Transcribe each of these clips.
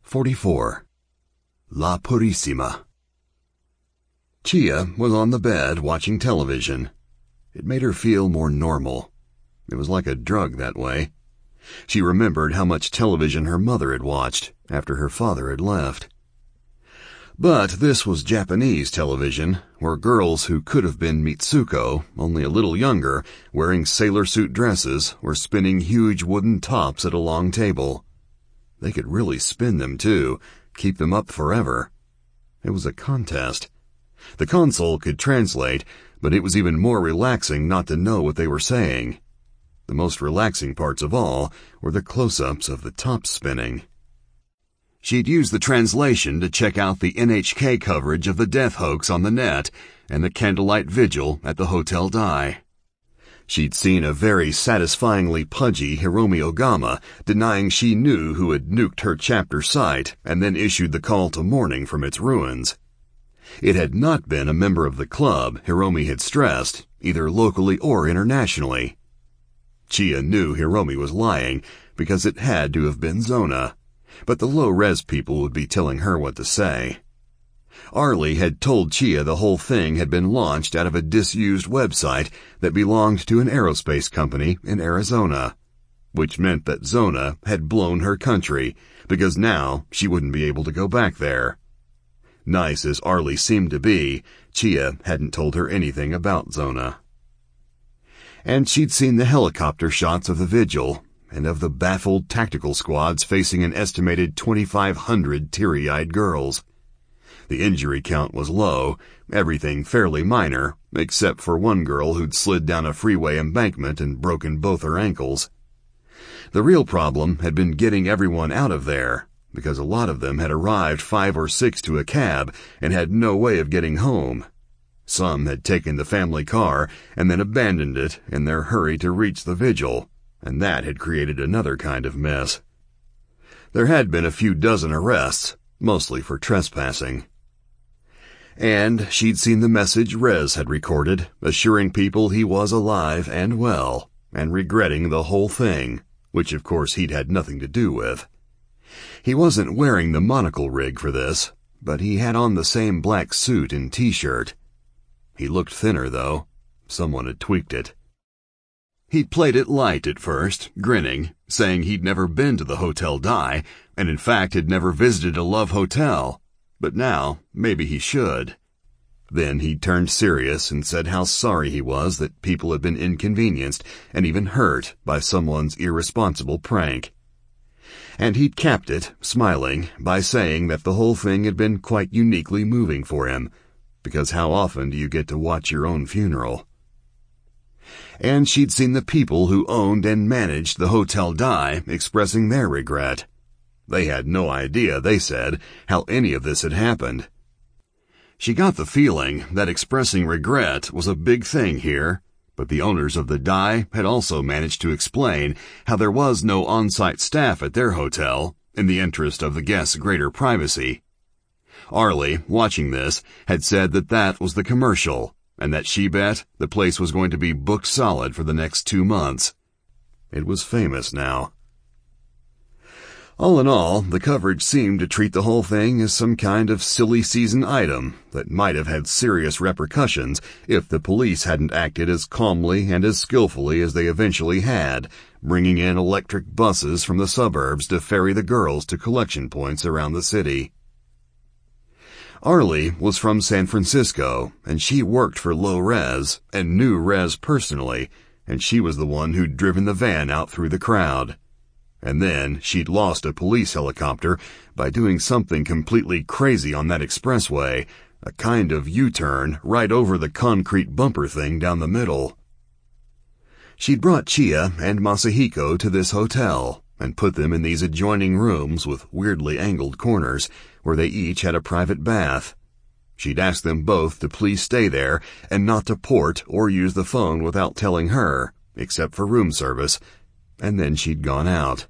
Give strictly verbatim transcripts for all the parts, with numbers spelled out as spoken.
forty-four. La Purissima. Chia was on the bed watching television. It made her feel more normal. It was like a drug that way. She remembered how much television her mother had watched after her father had left. But this was Japanese television, where girls who could have been Mitsuko, only a little younger, wearing sailor suit dresses, were spinning huge wooden tops at a long table. They could really spin them, too, keep them up forever. It was a contest. The console could translate, but it was even more relaxing not to know what they were saying. The most relaxing parts of all were the close-ups of the top spinning. She'd used the translation to check out the N H K coverage of the death hoax on the net and the candlelight vigil at the Hotel Dai. She'd seen a very satisfyingly pudgy Hiromi Ogama denying she knew who had nuked her chapter site and then issued the call to mourning from its ruins. It had not been a member of the club, Hiromi had stressed, either locally or internationally. Chia knew Hiromi was lying because it had to have been Zona, but the low-res people would be telling her what to say. Arlie had told Chia the whole thing had been launched out of a disused website that belonged to an aerospace company in Arizona, which meant that Zona had blown her country because now she wouldn't be able to go back there. Nice as Arlie seemed to be, Chia hadn't told her anything about Zona. And she'd seen the helicopter shots of the vigil and of the baffled tactical squads facing an estimated twenty-five hundred teary-eyed girls. The injury count was low, everything fairly minor, except for one girl who'd slid down a freeway embankment and broken both her ankles. The real problem had been getting everyone out of there, because a lot of them had arrived five or six to a cab and had no way of getting home. Some had taken the family car and then abandoned it in their hurry to reach the vigil, and that had created another kind of mess. There had been a few dozen arrests, mostly for trespassing. And she'd seen the message Rez had recorded, assuring people he was alive and well, and regretting the whole thing, which of course he'd had nothing to do with. He wasn't wearing the monocle rig for this, but he had on the same black suit and t-shirt. He looked thinner, though. Someone had tweaked it. He'd played it light at first, grinning, saying he'd never been to the Hotel Dai, and in fact had never visited a love hotel. But now, maybe he should. Then he turned serious and said how sorry he was that people had been inconvenienced and even hurt by someone's irresponsible prank. And he'd capped it, smiling, by saying that the whole thing had been quite uniquely moving for him, because how often do you get to watch your own funeral? And she'd seen the people who owned and managed the Hotel Dai expressing their regret. They had no idea, they said, how any of this had happened. She got the feeling that expressing regret was a big thing here, but the owners of the Dai had also managed to explain how there was no on-site staff at their hotel, in the interest of the guests' greater privacy. Arlie, watching this, had said that that was the commercial, and that she bet the place was going to be booked solid for the next two months. It was famous now. All in all, the coverage seemed to treat the whole thing as some kind of silly season item that might have had serious repercussions if the police hadn't acted as calmly and as skillfully as they eventually had, bringing in electric buses from the suburbs to ferry the girls to collection points around the city. Arlie was from San Francisco, and she worked for Low Res and knew Rez personally, and she was the one who'd driven the van out through the crowd. And then she'd lost a police helicopter by doing something completely crazy on that expressway, a kind of U-turn right over the concrete bumper thing down the middle. She'd brought Chia and Masahiko to this hotel and put them in these adjoining rooms with weirdly angled corners where they each had a private bath. She'd asked them both to please stay there and not to port or use the phone without telling her, except for room service, and then she'd gone out.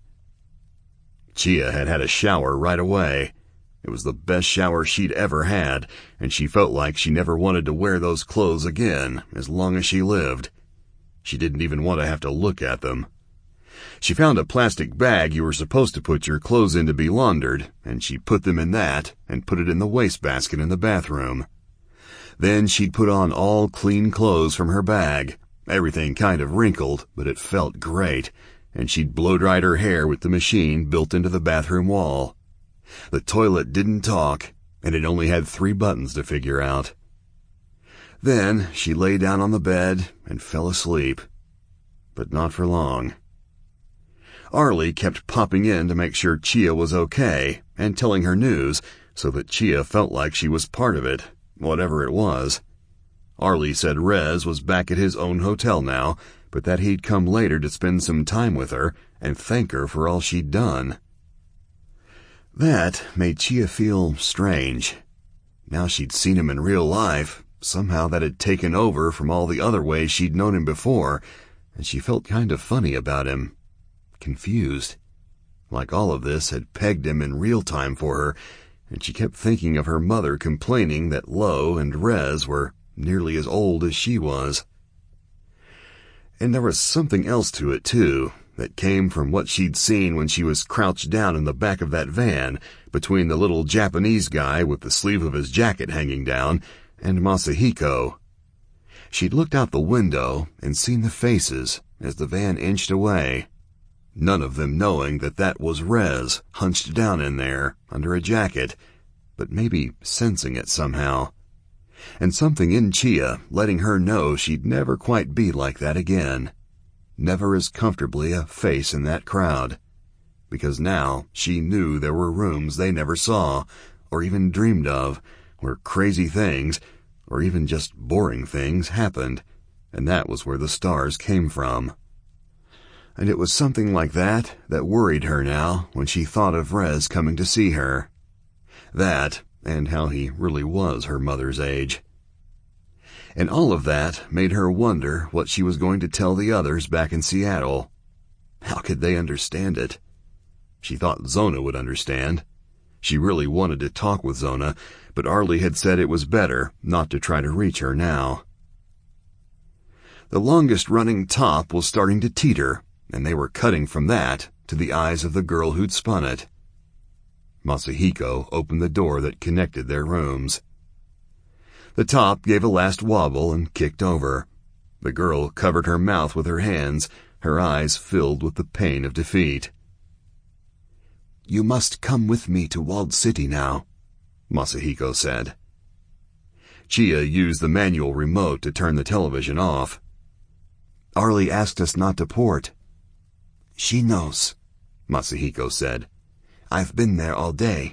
Chia had had a shower right away. It was the best shower she'd ever had, and she felt like she never wanted to wear those clothes again as long as she lived. She didn't even want to have to look at them. She found a plastic bag you were supposed to put your clothes in to be laundered, and she put them in that and put it in the wastebasket in the bathroom. Then she'd put on all clean clothes from her bag, everything kind of wrinkled, but it felt great, and she'd blow-dried her hair with the machine built into the bathroom wall. The toilet didn't talk, and it only had three buttons to figure out. Then she lay down on the bed and fell asleep, but not for long. Arlie kept popping in to make sure Chia was okay and telling her news so that Chia felt like she was part of it, whatever it was. Arlie said Rez was back at his own hotel now, but that he'd come later to spend some time with her and thank her for all she'd done. That made Chia feel strange. Now she'd seen him in real life, somehow that had taken over from all the other ways she'd known him before, and she felt kind of funny about him. Confused. Like all of this had pegged him in real time for her, and she kept thinking of her mother complaining that Lo and Rez were nearly as old as she was. And there was something else to it, too, that came from what she'd seen when she was crouched down in the back of that van, between the little Japanese guy with the sleeve of his jacket hanging down and Masahiko. She'd looked out the window and seen the faces as the van inched away, none of them knowing that that was Rez hunched down in there under a jacket, but maybe sensing it somehow. And something in Chia letting her know she'd never quite be like that again. Never as comfortably a face in that crowd. Because now she knew there were rooms they never saw, or even dreamed of, where crazy things, or even just boring things, happened, and that was where the stars came from. And it was something like that that worried her now when she thought of Rez coming to see her. That, and how he really was her mother's age. And all of that made her wonder what she was going to tell the others back in Seattle. How could they understand it? She thought Zona would understand. She really wanted to talk with Zona, but Arlie had said it was better not to try to reach her now. The longest-running top was starting to teeter, and they were cutting from that to the eyes of the girl who'd spun it. Masahiko opened the door that connected their rooms. The top gave a last wobble and kicked over. The girl covered her mouth with her hands, her eyes filled with the pain of defeat. "You must come with me to Walled City now," Masahiko said. Chia used the manual remote to turn the television off. "Arlie asked us not to port." "She knows," Masahiko said. "I've been there all day."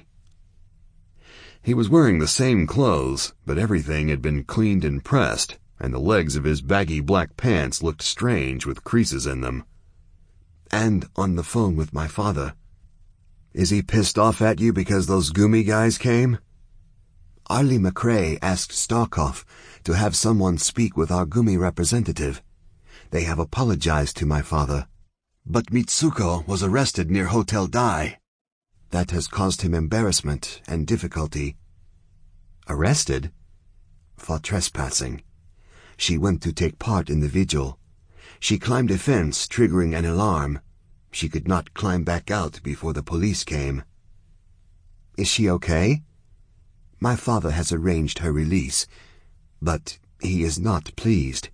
He was wearing the same clothes, but everything had been cleaned and pressed, and the legs of his baggy black pants looked strange with creases in them. "And on the phone with my father." "Is he pissed off at you because those Gumi guys came?" "Arlie McRae asked Starkov to have someone speak with our Gumi representative. They have apologized to my father. But Mitsuko was arrested near Hotel Dai. That has caused him embarrassment and difficulty." "Arrested?" "For trespassing. She went to take part in the vigil. She climbed a fence, triggering an alarm. She could not climb back out before the police came." "Is she okay?" "My father has arranged her release, but he is not pleased."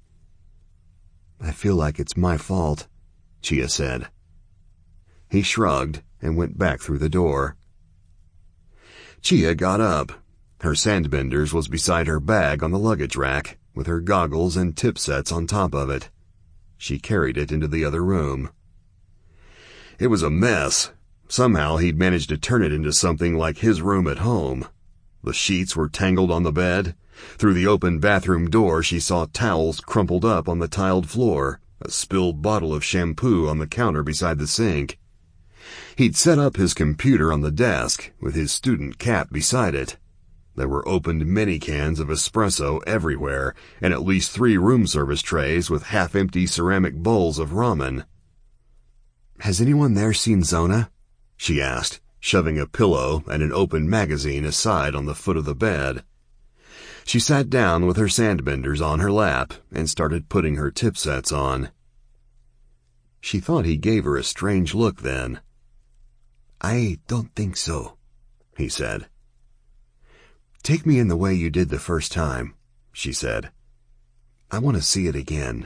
"I feel like it's my fault," Chia said. He shrugged and went back through the door. Chia got up. Her sandbenders was beside her bag on the luggage rack, with her goggles and tip sets on top of it. She carried it into the other room. It was a mess. Somehow he'd managed to turn it into something like his room at home. The sheets were tangled on the bed. Through the open bathroom door she saw towels crumpled up on the tiled floor, a spilled bottle of shampoo on the counter beside the sink. He'd set up his computer on the desk, with his student cap beside it. There were opened mini cans of espresso everywhere, and at least three room service trays with half-empty ceramic bowls of ramen. "Has anyone there seen Zona?" she asked, shoving a pillow and an open magazine aside on the foot of the bed. She sat down with her sandbenders on her lap and started putting her tip sets on. She thought he gave her a strange look then. "I don't think so," he said. "Take me in the way you did the first time," she said. "I want to see it again."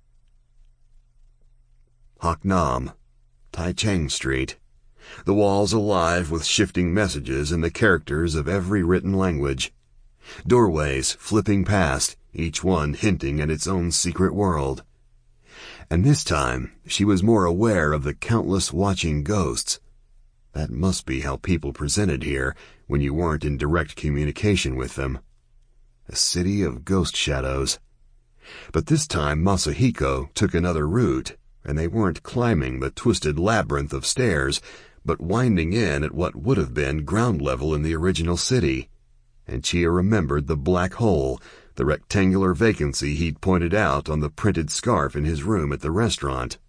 Hoc Nam, Tai Cheng Street. The walls alive with shifting messages in the characters of every written language. Doorways flipping past, each one hinting at its own secret world. And this time, she was more aware of the countless watching ghosts. That must be how people presented here when you weren't in direct communication with them. A city of ghost shadows. But this time Masahiko took another route, and they weren't climbing the twisted labyrinth of stairs, but winding in at what would have been ground level in the original city. And Chia remembered the black hole, the rectangular vacancy he'd pointed out on the printed scarf in his room at the restaurant.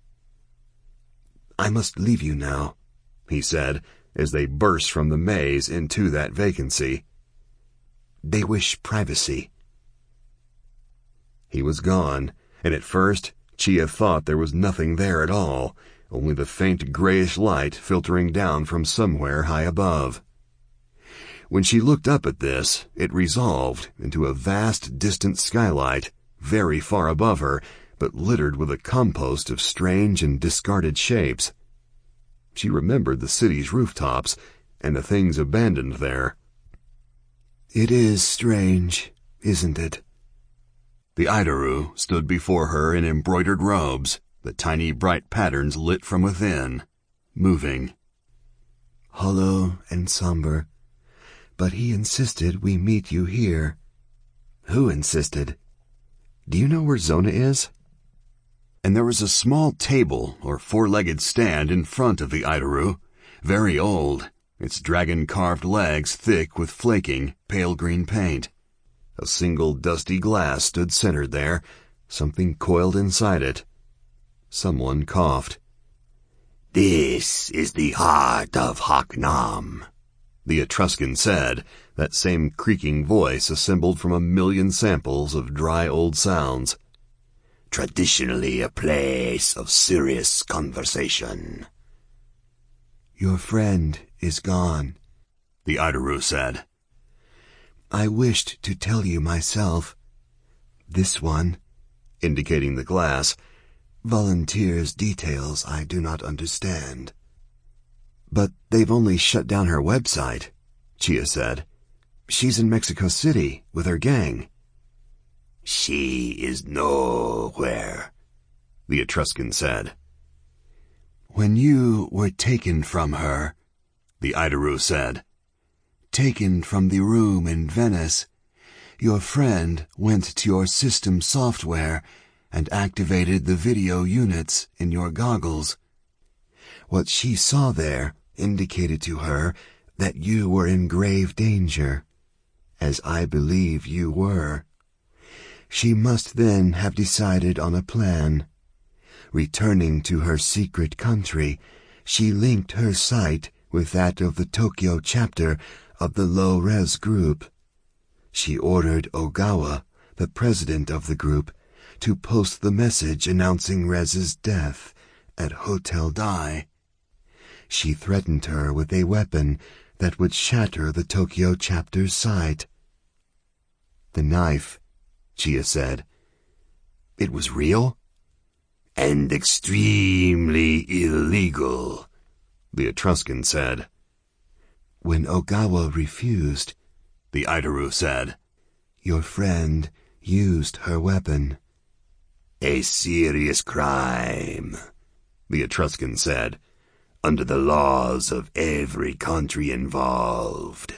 "I must leave you now," he said, as they burst from the maze into that vacancy. "They wish privacy." He was gone, and at first Chia thought there was nothing there at all, only the faint grayish light filtering down from somewhere high above. When she looked up at this, it resolved into a vast distant skylight, very far above her, but littered with a compost of strange and discarded shapes. She remembered the city's rooftops and the things abandoned there. "It is strange, isn't it?" The Idaru stood before her in embroidered robes, the tiny bright patterns lit from within, moving. "Hollow and somber. But he insisted we meet you here." "Who insisted? Do you know where Zona is?" And there was a small table or four-legged stand in front of the Idaru, very old, its dragon-carved legs thick with flaking, pale green paint. A single dusty glass stood centered there, something coiled inside it. Someone coughed. "This is the heart of Hoc Nam," the Etruscan said, that same creaking voice assembled from a million samples of dry old sounds. "Traditionally a place of serious conversation." "Your friend is gone," the Idaru said. "I wished to tell you myself. This one," indicating the glass, "volunteers details I do not understand." "But they've only shut down her website," Chia said. "She's in Mexico City with her gang." "She is nowhere," the Etruscan said. "When you were taken from her," the Idaru said, "taken from the room in Venice, your friend went to your system software and activated the video units in your goggles. What she saw there indicated to her that you were in grave danger, as I believe you were. She must then have decided on a plan. Returning to her secret country, she linked her site with that of the Tokyo chapter of the Low-Res group. She ordered Ogawa, the president of the group, to post the message announcing Rez's death at Hotel Dai. She threatened her with a weapon that would shatter the Tokyo chapter's site. "The knife," Chia said. "It was real?" "And extremely illegal," the Etruscan said. "When Ogawa refused," the Idaru said, "your friend used her weapon." "A serious crime," the Etruscan said, "under the laws of every country involved."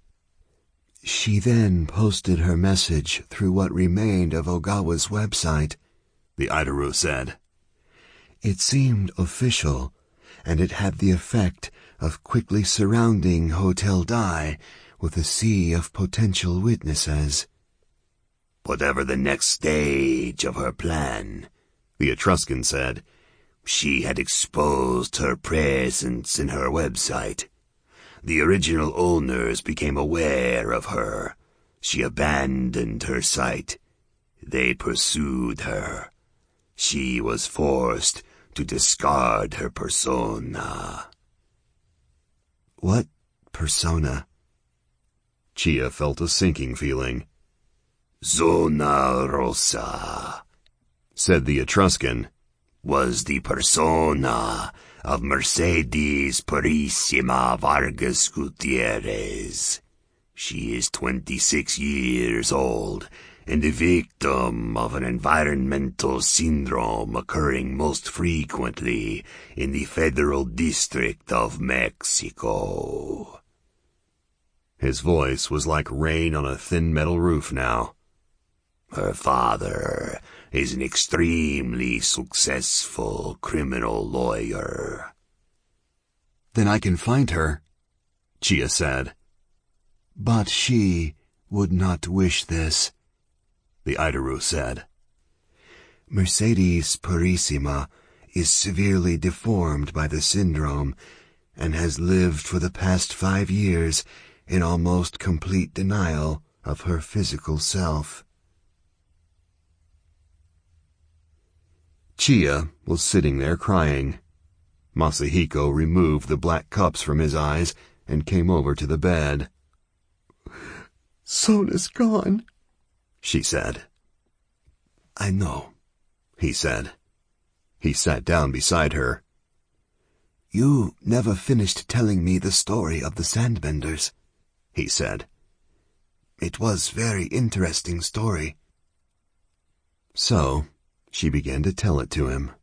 "She then posted her message through what remained of Ogawa's website," the Idaru said. "It seemed official, and it had the effect of quickly surrounding Hotel Dai with a sea of potential witnesses." "Whatever the next stage of her plan," the Etruscan said, "she had exposed her presence in her website. The original owners became aware of her. She abandoned her site. They pursued her. She was forced to discard her persona. What persona? Chia felt a sinking feeling. Zona Rosa, said the Etruscan, was the persona of Mercedes Purissima Vargas Gutierrez. She is twenty-six years old and a victim of an environmental syndrome occurring most frequently in the Federal District of Mexico. His voice was like rain on a thin metal roof now. Her father is an extremely successful criminal lawyer. Then I can find her, Chia said. But she would not wish this, the Idaru said. Mercedes Purissima is severely deformed by the syndrome and has lived for the past five years in almost complete denial of her physical self. Chia was sitting there crying. Masahiko removed the black cups from his eyes and came over to the bed. Sona's gone, she said. I know, he said. He sat down beside her. You never finished telling me the story of the Sandbenders, he said. It was very interesting story. So, she began to tell it to him.